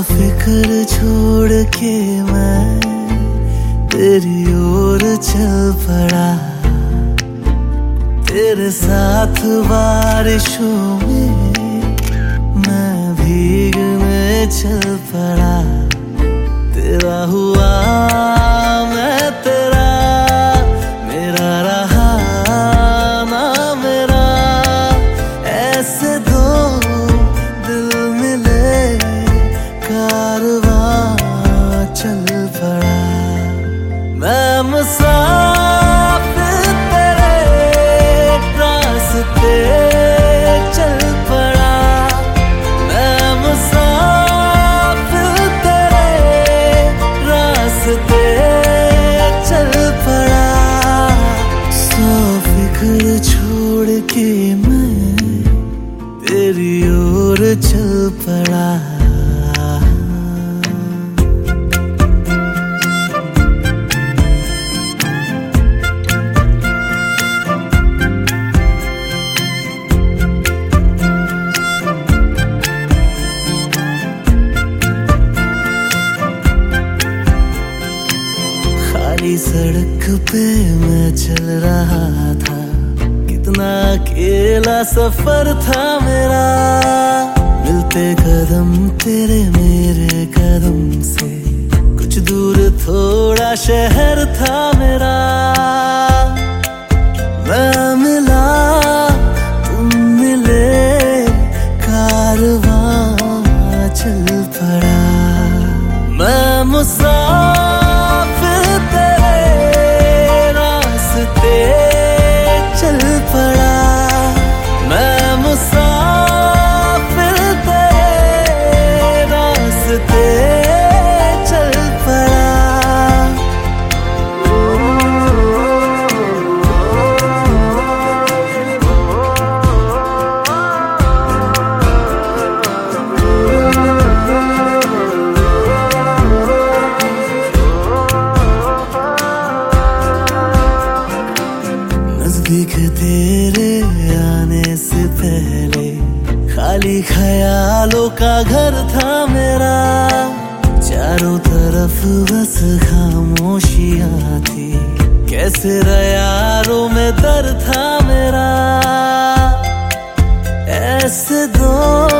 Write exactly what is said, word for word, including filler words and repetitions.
फिक्र छोड़ के मैं तेरी ओर चल पड़ा, तेरे साथ बारिशों में मैं भीगने चल पड़ा। तेरा हुआ मैं तेरा, मेरा रहा ना मेरा, ऐसे दो दिल मिले कारवां चल पड़ा। मैं मुसाफिर तेरे रास्ते चल पड़ा, मैं मुसाफिर तेरे रास्ते चल पड़ा। सौ फिक्र छोड़ के मैं तेरी ओर चल पड़ा। खाली सड़क पे मैं चल रहा था, कितना अकेला सफर था मेरा। मिलते कदम तेरे मेरे कदम से, कुछ दूर थोड़ा शहर था मेरा। मैं मिला तुम मिले कारवां चल पड़ा। मैं मुसाफिर तेरे रास्ते चल पड़ा, मैं मुसाफिर तेरे रास्ते चल पड़ा। नजदीक तेरे आने से पहले खाली ख्यालों का घर था मेरा। चारों तरफ बस खामोशियां थी, कैसे यारों में दर्द था मेरा। ऐसे दो